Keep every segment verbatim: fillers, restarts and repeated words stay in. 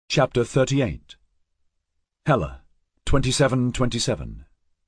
Chapter thirty-eight. Hela, twenty-seven twenty-seven.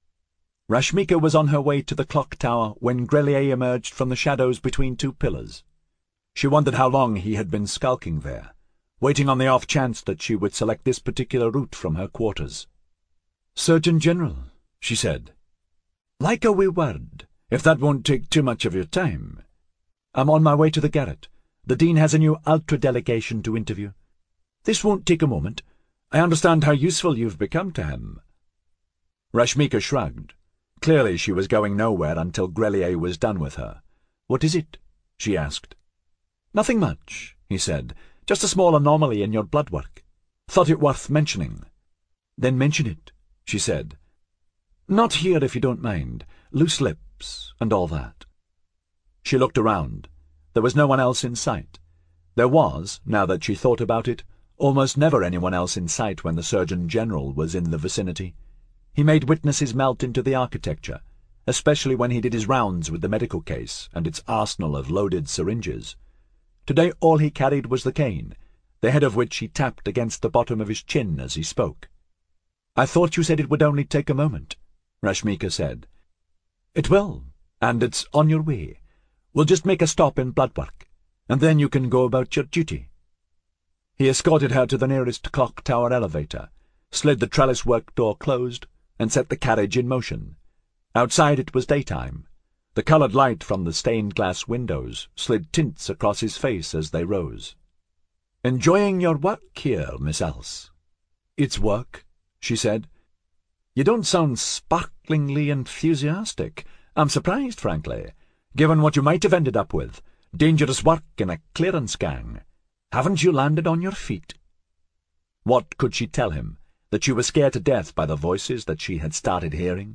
Rashmika was on her way to the clock tower when Grelier emerged from the shadows between two pillars. She wondered how long he had been skulking there, waiting on the off chance that she would select this particular route from her quarters. "Surgeon General," she said, "like a wee word, if that won't take too much of your time. I'm on my way to the garret. The Dean has a new ultra-delegation to interview. This won't take a moment. I understand how useful you've become to him." Rashmika shrugged. Clearly she was going nowhere until Grelier was done with her. "What is it?" she asked. "Nothing much," he said. "Just a small anomaly in your blood work. Thought it worth mentioning." "Then mention it," she said. "Not here, if you don't mind. Loose lips, and all that." She looked around. There was no one else in sight. There was, now that she thought about it, almost never anyone else in sight when the Surgeon General was in the vicinity. He made witnesses melt into the architecture, especially when he did his rounds with the medical case and its arsenal of loaded syringes. Today all he carried was the cane, the head of which he tapped against the bottom of his chin as he spoke. "I thought you said it would only take a moment," Rashmika said. "It will, and it's on your way. We'll just make a stop in blood work, and then you can go about your duty." He escorted her to the nearest clock tower elevator, slid the trellis-work door closed, and set the carriage in motion. Outside it was daytime. The coloured light from the stained-glass windows slid tints across his face as they rose. "Enjoying your work here, Miss Else?" "It's work," she said. "You don't sound sparklingly enthusiastic. I'm surprised, frankly, given what you might have ended up with. Dangerous work in a clearance gang. Haven't you landed on your feet?" What could she tell him? That she was scared to death by the voices that she had started hearing?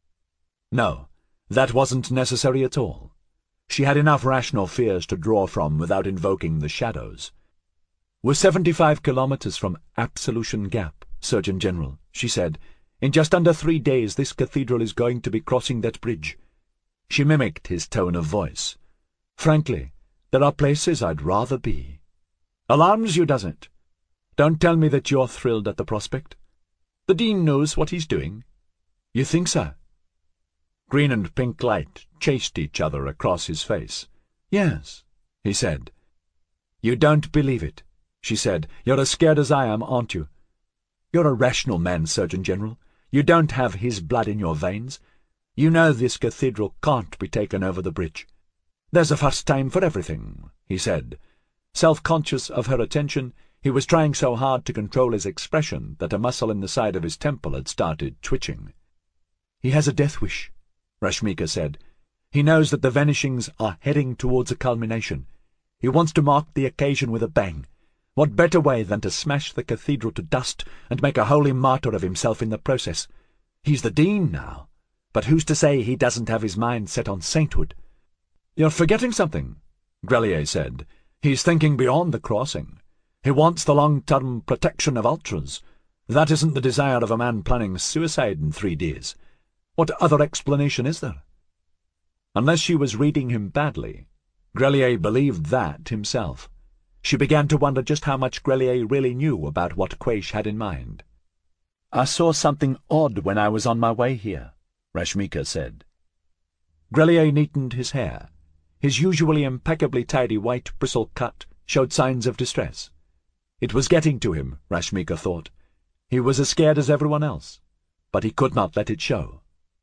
No, that wasn't necessary at all. She had enough rational fears to draw from without invoking the shadows. "We're seventy-five kilometers from Absolution Gap, Surgeon General," she said. "In just under three days this cathedral is going to be crossing that bridge." She mimicked his tone of voice. "Frankly, there are places I'd rather be." "Alarms you, does it? Don't tell me that you're thrilled at the prospect. The Dean knows what he's doing." "You think so?" Green and pink light chased each other across his face. "Yes," he said. "You don't believe it," she said. "You're as scared as I am, aren't you? You're a rational man, Surgeon General. You don't have his blood in your veins. You know this cathedral can't be taken over the bridge. There's a first time for everything," he said. Self-conscious of her attention, he was trying so hard to control his expression that a muscle in the side of his temple had started twitching. "He has a death wish," Rashmika said. "He knows that the vanishings are heading towards a culmination. He wants to mark the occasion with a bang. What better way than to smash the cathedral to dust and make a holy martyr of himself in the process? He's the Dean now, but who's to say he doesn't have his mind set on sainthood?" "You're forgetting something," Grelier said. "He's thinking beyond the crossing. He wants the long-term protection of ultras. That isn't the desire of a man planning suicide in three days. What other explanation is there?" Unless she was reading him badly, Grelier believed that himself. She began to wonder just how much Grelier really knew about what Quaish had in mind. "I saw something odd when I was on my way here," Rashmika said. Grelier neatened his hair. His usually impeccably tidy white bristle cut showed signs of distress. It was getting to him, Rashmika thought. He was as scared as everyone else, but he could not let it show.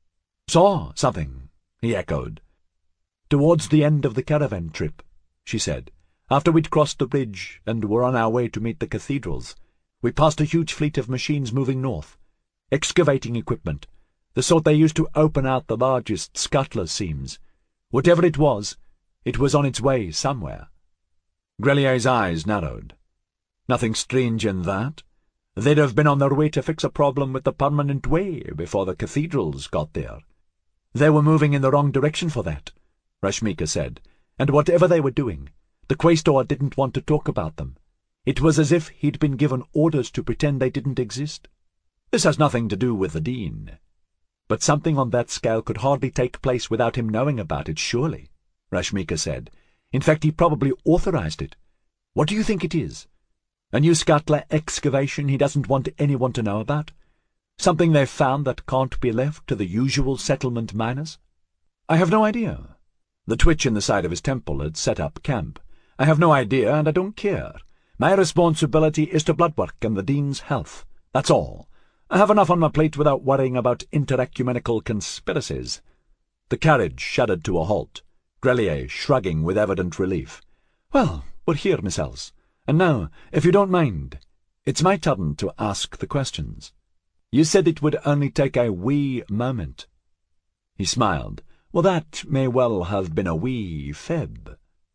"Saw something," he echoed. "Towards the end of the caravan trip," she said. "After we'd crossed the bridge and were on our way to meet the cathedrals, we passed a huge fleet of machines moving north. Excavating equipment, the sort they used to open out the largest scuttler seams. Whatever it was, it was on its way somewhere." Grelier's eyes narrowed. "Nothing strange in that. They'd have been on their way to fix a problem with the permanent way before the cathedrals got there." "They were moving in the wrong direction for that," Rashmika said, "and whatever they were doing, the Quaestor didn't want to talk about them. It was as if he'd been given orders to pretend they didn't exist. This has nothing to do with the Dean. But something on that scale could hardly take place without him knowing about it, surely," Rashmika said. "In fact, he probably authorized it. What do you think it is?" A new Scatla excavation he doesn't want anyone to know about? Something they've found that can't be left to the usual settlement miners? I have no idea. The twitch in the side of his temple had set up camp. I have no idea, and I don't care. My responsibility is to Bloodwork and the Dean's health. That's all. I have enough on my plate without worrying about inter-ecumenical conspiracies. The carriage shuddered to a halt, Grelier shrugging with evident relief. Well, we're here, Miss Els. And now, if you don't mind, it's my turn to ask the questions. You said it would only take a wee moment. He smiled. Well, that may well have been a wee fib.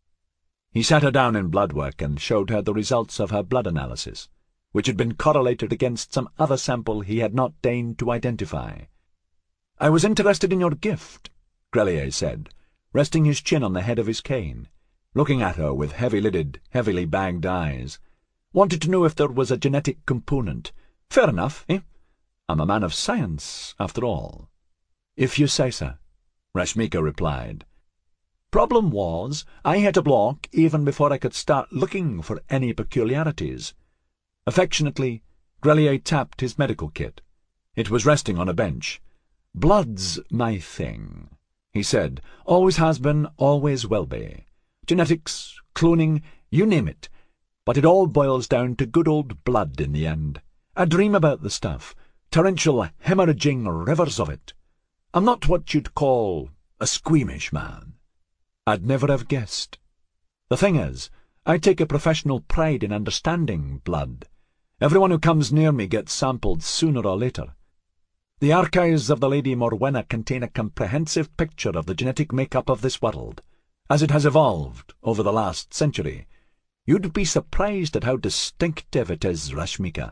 He sat her down in Bloodwork and showed her the results of her blood analysis, which had been correlated against some other sample he had not deigned to identify. I was interested in your gift, Grelier said, resting his chin on the head of his cane, looking at her with heavy-lidded, heavily bagged eyes. Wanted to know if there was a genetic component. Fair enough, eh? I'm a man of science, after all. If you say so, Rashmika replied. Problem was, I hit a block even before I could start looking for any peculiarities. Affectionately, Grelier tapped his medical kit. It was resting on a bench. Blood's my thing, he said. Always has been, always will be. Genetics, cloning, you name it. But it all boils down to good old blood in the end. I dream about the stuff, torrential, hemorrhaging rivers of it. I'm not what you'd call a squeamish man. I'd never have guessed. The thing is, I take a professional pride in understanding blood. Everyone who comes near me gets sampled sooner or later. The archives of the Lady Morwenna contain a comprehensive picture of the genetic makeup of this world, as it has evolved over the last century. You'd be surprised at how distinctive it is, Rashmika.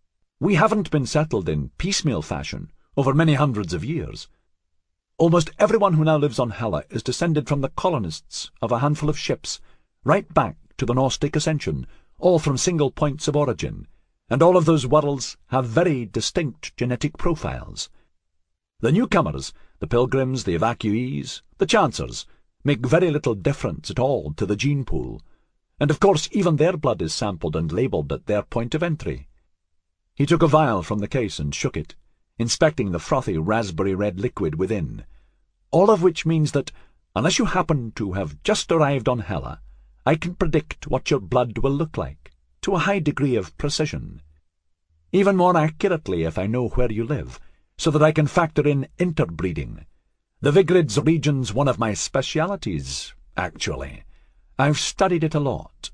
We haven't been settled in piecemeal fashion over many hundreds of years. Almost everyone who now lives on Hela is descended from the colonists of a handful of ships, right back to the Gnostic Ascension, all from single points of origin, and all of those worlds have very distinct genetic profiles. The newcomers, the pilgrims, the evacuees, the chancers, make very little difference at all to the gene pool, and of course even their blood is sampled and labelled at their point of entry. He took a vial from the case and shook it, inspecting the frothy raspberry-red liquid within, all of which means that, unless you happen to have just arrived on Hela, I can predict what your blood will look like, to a high degree of precision. Even more accurately if I know where you live, so that I can factor in interbreeding. The Vigrid's region's one of my specialities, actually. I've studied it a lot.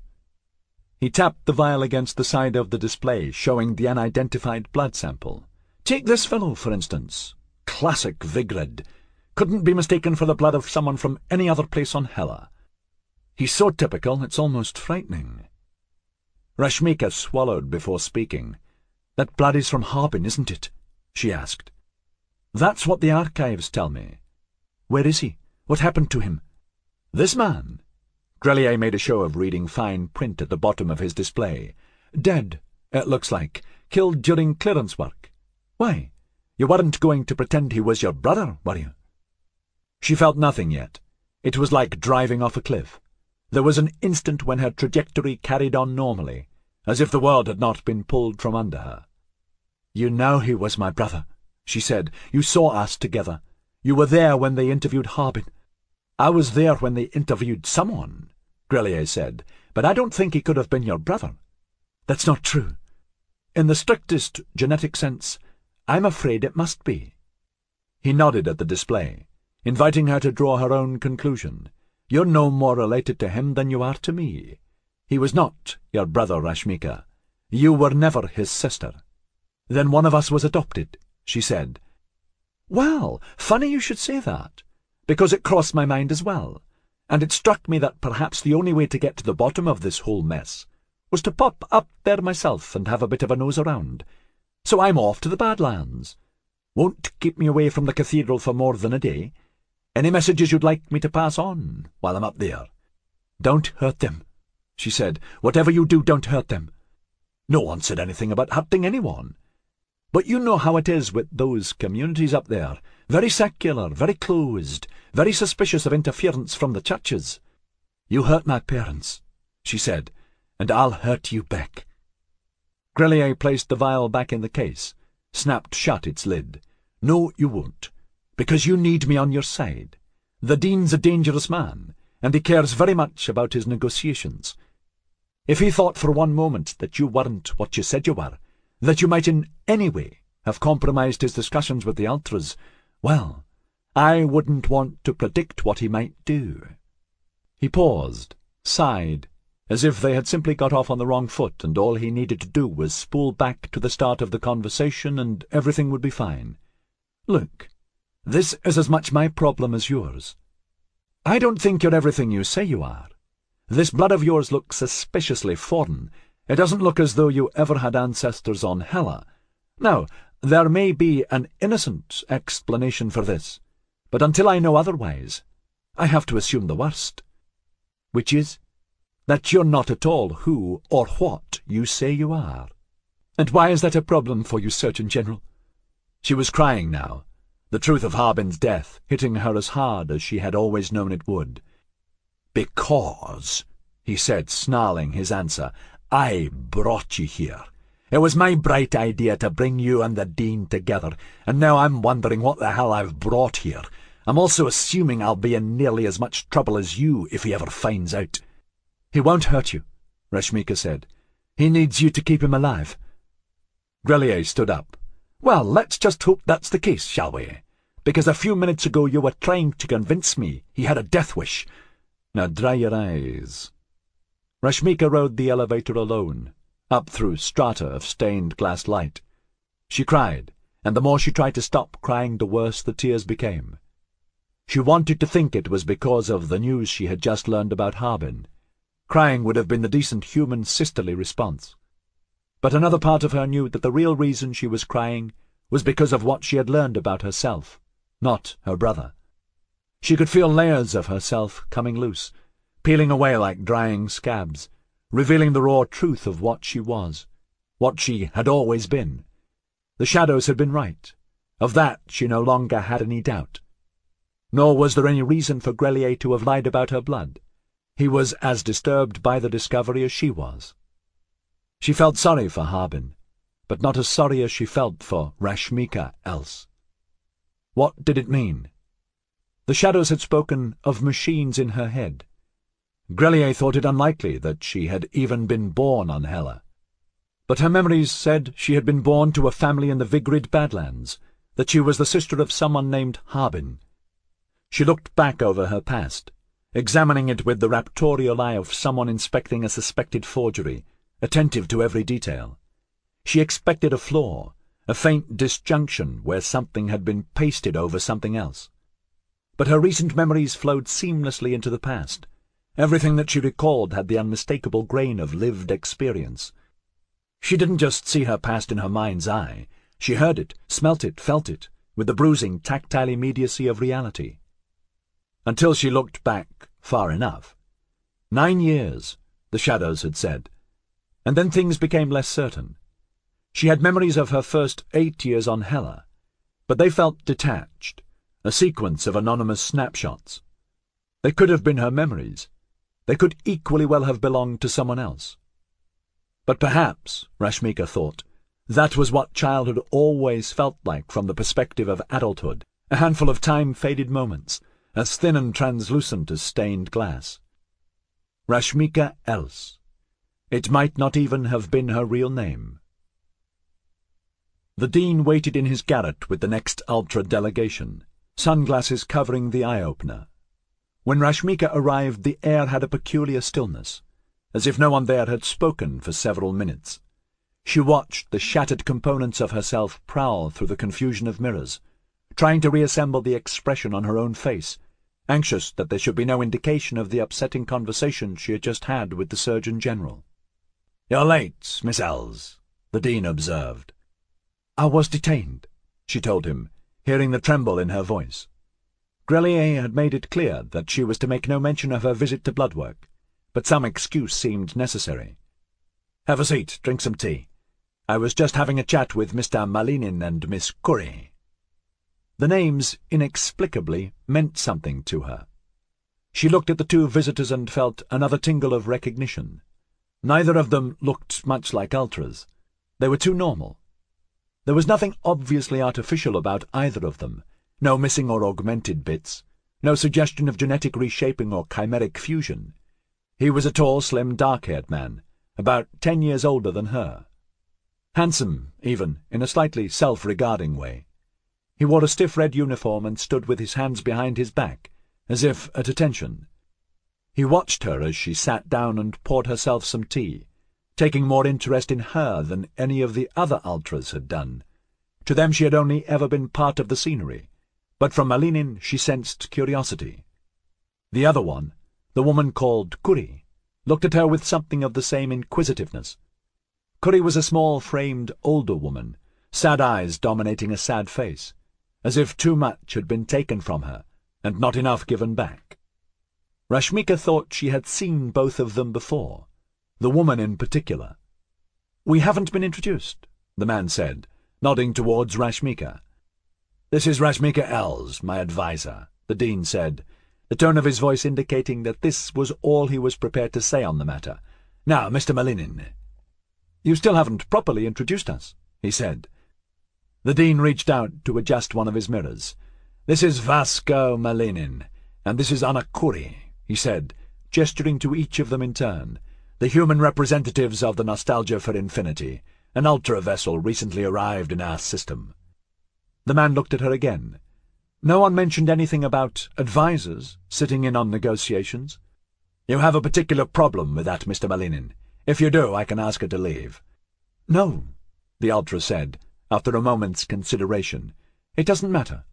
He tapped the vial against the side of the display, showing the unidentified blood sample. Take this fellow, for instance. Classic Vigrid. Couldn't be mistaken for the blood of someone from any other place on Hela. He's so typical, it's almost frightening. Rashmika swallowed before speaking. That blood is from Harbin, isn't it? She asked. That's what the archives tell me. Where is he? What happened to him? This man. Grelier made a show of reading fine print at the bottom of his display. Dead, it looks like. Killed during clearance work. Why? You weren't going to pretend he was your brother, were you? She felt nothing yet. It was like driving off a cliff. There was an instant when her trajectory carried on normally, as if the world had not been pulled from under her. You know he was my brother, she said. You saw us together. You were there when they interviewed Harbin. I was there when they interviewed someone, Grelier said, but I don't think he could have been your brother. That's not true. In the strictest genetic sense, I'm afraid it must be. He nodded at the display, inviting her to draw her own conclusion. You're no more related to him than you are to me. He was not your brother, Rashmika. You were never his sister. Then one of us was adopted, she said. Well, funny you should say that, because it crossed my mind as well, and it struck me that perhaps the only way to get to the bottom of this whole mess was to pop up there myself and have a bit of a nose around. So I'm off to the Badlands. Won't keep me away from the cathedral for more than a day. Any messages you'd like me to pass on while I'm up there? Don't hurt them, she said. Whatever you do, don't hurt them. No one said anything about hurting anyone. But you know how it is with those communities up there. Very secular, very closed, very suspicious of interference from the churches. You hurt my parents, she said, and I'll hurt you back. Grelier placed the vial back in the case, snapped shut its lid. "No, you won't, because you need me on your side. The Dean's a dangerous man, and he cares very much about his negotiations. If he thought for one moment that you weren't what you said you were, that you might in any way have compromised his discussions with the Ultras, well, I wouldn't want to predict what he might do." He paused, sighed, as if they had simply got off on the wrong foot and all he needed to do was spool back to the start of the conversation and everything would be fine. "Look, this is as much my problem as yours. I don't think you're everything you say you are. This blood of yours looks suspiciously foreign. It doesn't look as though you ever had ancestors on Hela. Now, there may be an innocent explanation for this, but until I know otherwise, I have to assume the worst. Which is, that you're not at all who or what you say you are." "And why is that a problem for you, Surgeon General?" She was crying now, the truth of Harbin's death hitting her as hard as she had always known it would. "Because," he said, snarling his answer, "I brought you here. It was my bright idea to bring you and the Dean together, and now I'm wondering what the hell I've brought here. I'm also assuming I'll be in nearly as much trouble as you if he ever finds out." "He won't hurt you," Rashmika said. "He needs you to keep him alive." Grelier stood up. "Well, let's just hope that's the case, shall we? Because a few minutes ago you were trying to convince me he had a death wish. Now dry your eyes." Rashmika rode the elevator alone, up through strata of stained glass light. She cried, and the more she tried to stop crying, the worse the tears became. She wanted to think it was because of the news she had just learned about Harbin. Crying would have been the decent human sisterly response. But another part of her knew that the real reason she was crying was because of what she had learned about herself, not her brother. She could feel layers of herself coming loose, peeling away like drying scabs, revealing the raw truth of what she was, what she had always been. The shadows had been right. Of that she no longer had any doubt. Nor was there any reason for Grelier to have lied about her blood. He was as disturbed by the discovery as she was. She felt sorry for Harbin, but not as sorry as she felt for Rashmika else. What did it mean? The shadows had spoken of machines in her head. Grelier thought it unlikely that she had even been born on Hela. But her memories said she had been born to a family in the Vigrid Badlands, that she was the sister of someone named Harbin. She looked back over her past, examining it with the raptorial eye of someone inspecting a suspected forgery, attentive to every detail. She expected a flaw, a faint disjunction where something had been pasted over something else. But her recent memories flowed seamlessly into the past. Everything that she recalled had the unmistakable grain of lived experience. She didn't just see her past in her mind's eye. She heard it, smelt it, felt it, with the bruising, tactile immediacy of reality. Until she looked back far enough. Nine years, the shadows had said. And then things became less certain. She had memories of her first eight years on Hela, but they felt detached, a sequence of anonymous snapshots. They could have been her memories. They could equally well have belonged to someone else. But perhaps, Rashmika thought, that was what childhood always felt like from the perspective of adulthood, a handful of time-faded moments, as thin and translucent as stained glass. Rashmika else. It might not even have been her real name. The Dean waited in his garret with the next Ultra delegation, sunglasses covering the eye-opener. When Rashmika arrived, the air had a peculiar stillness, as if no one there had spoken for several minutes. She watched the shattered components of herself prowl through the confusion of mirrors, trying to reassemble the expression on her own face, anxious that there should be no indication of the upsetting conversation she had just had with the Surgeon General. "You're late, Miss Els," the Dean observed. "I was detained," she told him, hearing the tremble in her voice. Grelier had made it clear that she was to make no mention of her visit to Bloodwork, but some excuse seemed necessary. "Have a seat, drink some tea. I was just having a chat with Mister Malinin and Miss Curry." The names, inexplicably, meant something to her. She looked at the two visitors and felt another tingle of recognition. Neither of them looked much like Ultras. They were too normal. There was nothing obviously artificial about either of them, no missing or augmented bits, no suggestion of genetic reshaping or chimeric fusion. He was a tall, slim, dark-haired man, about ten years older than her. Handsome, even, in a slightly self-regarding way. He wore a stiff red uniform and stood with his hands behind his back, as if at attention. He watched her as she sat down and poured herself some tea, taking more interest in her than any of the other Ultras had done. To them she had only ever been part of the scenery, but from Malinin she sensed curiosity. The other one, the woman called Kuri, looked at her with something of the same inquisitiveness. Kuri was a small-framed, older woman, sad eyes dominating a sad face, as if too much had been taken from her, and not enough given back. Rashmika thought she had seen both of them before, the woman in particular. "We haven't been introduced," the man said, nodding towards Rashmika. "This is Rashmika Els, my adviser," the Dean said, the tone of his voice indicating that this was all he was prepared to say on the matter. "Now, Mister Malinin." "You still haven't properly introduced us," he said. The Dean reached out to adjust one of his mirrors. "This is Vasco Malinin, and this is Anna Kuri," he said, gesturing to each of them in turn, "the human representatives of the Nostalgia for Infinity, an Ultra vessel recently arrived in our system." The man looked at her again. "No one mentioned anything about advisors sitting in on negotiations." "You have a particular problem with that, Mister Malinin. If you do, I can ask her to leave." "No," the Ultra said, after a moment's consideration. "It doesn't matter."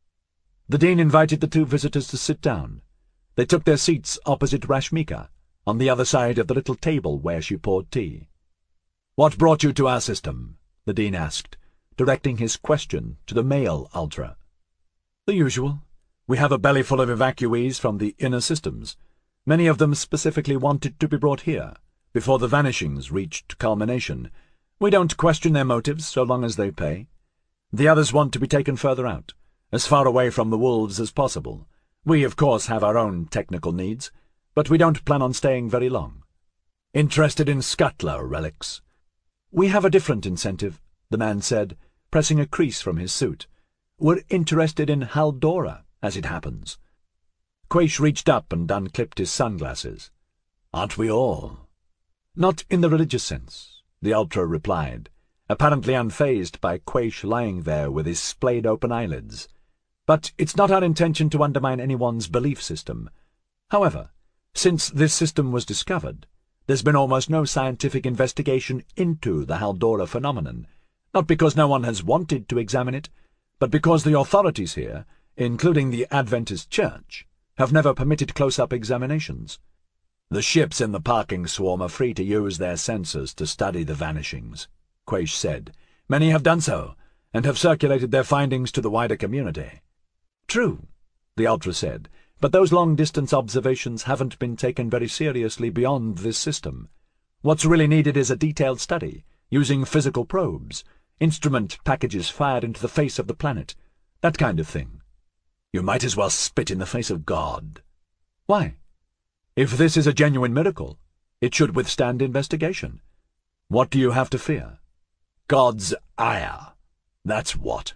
The Dean invited the two visitors to sit down. They took their seats opposite Rashmika, on the other side of the little table where she poured tea. "What brought you to our system?" the Dean asked, directing his question to the male Ultra. "The usual. We have a bellyful of evacuees from the inner systems. Many of them specifically wanted to be brought here, before the vanishings reached culmination. We don't question their motives so long as they pay. The others want to be taken further out, as far away from the wolves as possible. We, of course, have our own technical needs, but we don't plan on staying very long." "Interested in Scuttler relics?" "We have a different incentive," the man said, pressing a crease from his suit. "We're interested in Haldora, as it happens." Quaish reached up and unclipped his sunglasses. "Aren't we all?" "Not in the religious sense," the Ultra replied, apparently unfazed by Quaish lying there with his splayed-open eyelids. "But it's not our intention to undermine anyone's belief system. However, since this system was discovered, there's been almost no scientific investigation into the Haldora phenomenon, not because no one has wanted to examine it, but because the authorities here, including the Adventist Church, have never permitted close-up examinations. The ships in the parking swarm are free to use their sensors to study the vanishings," Quaish said. "Many have done so, and have circulated their findings to the wider community." "True," the Ultra said, "but those long-distance observations haven't been taken very seriously beyond this system. What's really needed is a detailed study, using physical probes, instrument packages fired into the face of the planet, that kind of thing." "You might as well spit in the face of God." "Why? If this is a genuine miracle, it should withstand investigation. What do you have to fear?" "God's ire, that's what."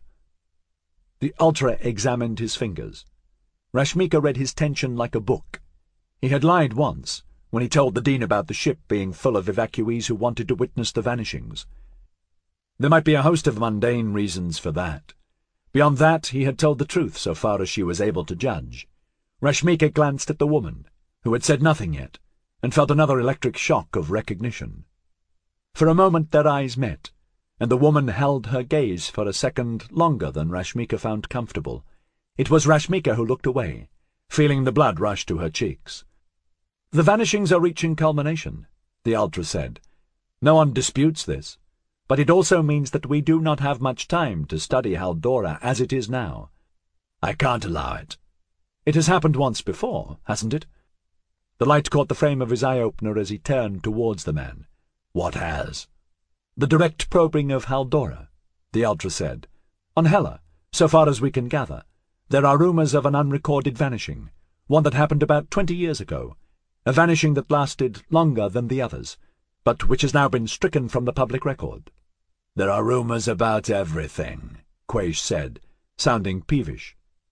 The Ultra examined his fingers. Rashmika read his tension like a book. He had lied once, when he told the Dean about the ship being full of evacuees who wanted to witness the vanishings. There might be a host of mundane reasons for that. Beyond that, he had told the truth so far as she was able to judge. Rashmika glanced at the woman, who had said nothing yet, and felt another electric shock of recognition. For a moment their eyes met, and the woman held her gaze for a second longer than Rashmika found comfortable. It was Rashmika who looked away, feeling the blood rush to her cheeks. "The vanishings are reaching culmination," the Ultra said. "No one disputes this, but it also means that we do not have much time to study Haldora as it is now." "I can't allow it." "It has happened once before, hasn't it?" The light caught the frame of his eye-opener as he turned towards the man. "What has?" "The direct probing of Haldora," the Ultra said. "On Hela, so far as we can gather, there are rumors of an unrecorded vanishing, one that happened about twenty years ago, a vanishing that lasted longer than the others, but which has now been stricken from the public record." "There are rumors about everything," Quaish said, sounding peevish.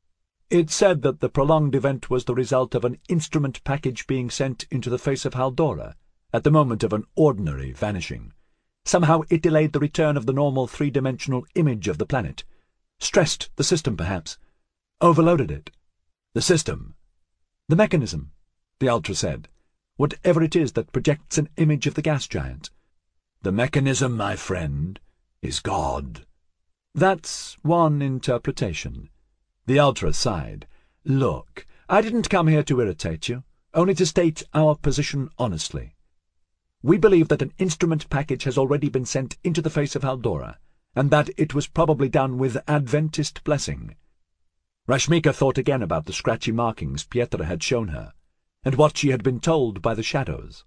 It said that the prolonged event was the result of an instrument package being sent into the face of Haldora at the moment of an ordinary vanishing. Somehow it delayed the return of the normal three-dimensional image of the planet. Stressed the system, perhaps. Overloaded it. The system. The mechanism, the Ultra said. Whatever it is that projects an image of the gas giant. The mechanism, my friend, is God. That's one interpretation. The Ultra sighed. Look, I didn't come here to irritate you, only to state our position honestly. We believe that an instrument package has already been sent into the face of Haldora, and that it was probably done with Adventist blessing. Rashmika thought again about the scratchy markings Pietra had shown her, and what she had been told by the shadows.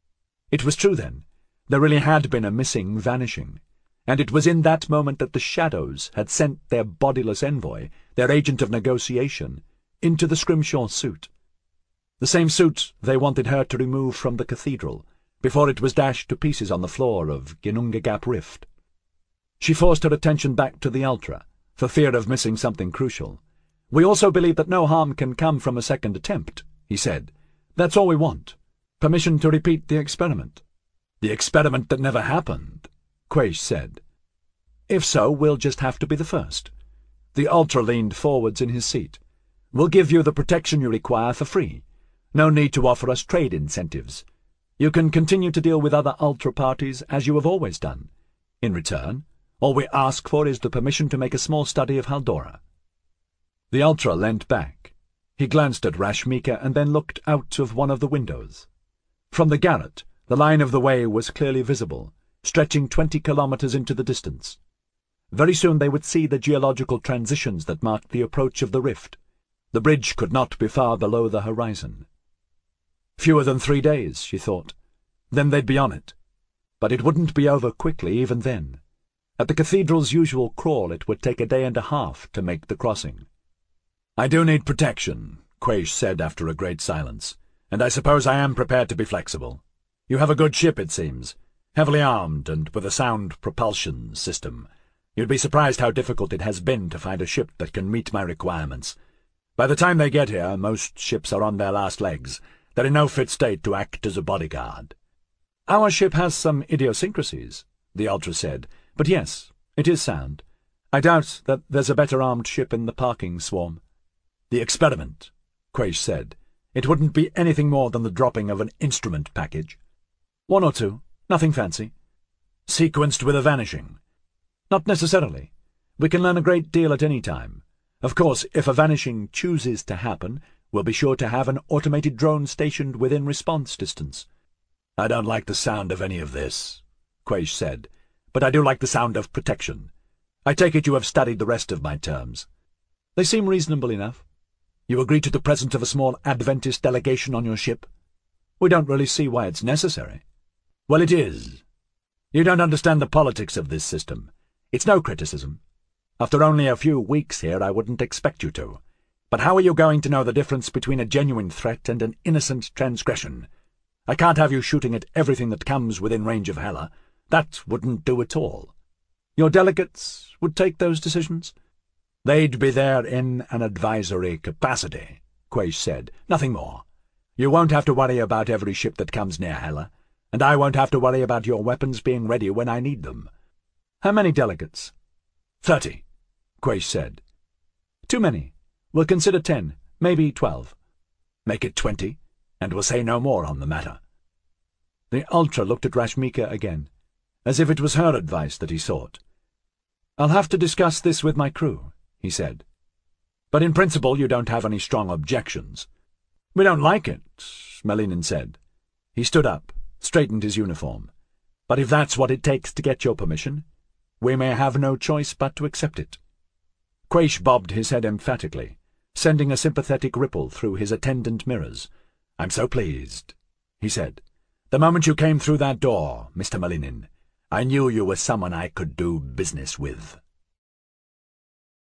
It was true, then. There really had been a missing vanishing, and it was in that moment that the shadows had sent their bodiless envoy, their agent of negotiation, into the Scrimshaw suit. The same suit they wanted her to remove from the cathedral, before it was dashed to pieces on the floor of Ginnungagap Gap Rift. She forced her attention back to the Ultra, for fear of missing something crucial. "We also believe that no harm can come from a second attempt," he said. "That's all we want. Permission to repeat the experiment." "The experiment that never happened," Quaish said. "If so, we'll just have to be the first." The Ultra leaned forwards in his seat. "We'll give you the protection you require for free. No need to offer us trade incentives. You can continue to deal with other Ultra parties as you have always done. In return, all we ask for is the permission to make a small study of Haldora." The Ultra leant back. He glanced at Rashmika and then looked out of one of the windows. From the garret, the line of the way was clearly visible, stretching twenty kilometres into the distance. Very soon they would see the geological transitions that marked the approach of the rift. The bridge could not be far below the horizon. Fewer than three days, she thought. Then they'd be on it. But it wouldn't be over quickly even then. At the cathedral's usual crawl it would take a day and a half to make the crossing. "I do need protection," Quaish said after a great silence, "and I suppose I am prepared to be flexible. You have a good ship, it seems, heavily armed and with a sound propulsion system. You'd be surprised how difficult it has been to find a ship that can meet my requirements. By the time they get here, most ships are on their last legs. They're in no fit state to act as a bodyguard." "Our ship has some idiosyncrasies," the Ultra said, "but yes, it is sound. I doubt that there's a better armed ship in the parking swarm." "The experiment," Quaish said. "It wouldn't be anything more than the dropping of an instrument package." "One or two. Nothing fancy." "Sequenced with a vanishing?" "Not necessarily. We can learn a great deal at any time. Of course, if a vanishing chooses to happen, we'll be sure to have an automated drone stationed within response distance." "I don't like the sound of any of this," Quaish said, "but I do like the sound of protection. I take it you have studied the rest of my terms." "They seem reasonable enough." "You agree to the presence of a small Adventist delegation on your ship?" "We don't really see why it's necessary." "Well, it is. You don't understand the politics of this system. It's no criticism. After only a few weeks here, I wouldn't expect you to. But how are you going to know the difference between a genuine threat and an innocent transgression? I can't have you shooting at everything that comes within range of Hela. That wouldn't do at all." "Your delegates would take those decisions?" "They'd be there in an advisory capacity," Quaish said. "Nothing more. You won't have to worry about every ship that comes near Hela, and I won't have to worry about your weapons being ready when I need them." "How many delegates?" Thirty, Quaish said. "Too many. We'll consider ten, maybe twelve." "Make it twenty, and we'll say no more on the matter." The Ultra looked at Rashmika again, as if it was her advice that he sought. "I'll have to discuss this with my crew," he said. "But in principle you don't have any strong objections." "We don't like it," Malinin said. He stood up, straightened his uniform. "But if that's what it takes to get your permission, we may have no choice but to accept it." Quaish bobbed his head emphatically, sending a sympathetic ripple through his attendant mirrors. "I'm so pleased," he said. "The moment you came through that door, Mister Malinin, I knew you were someone I could do business with."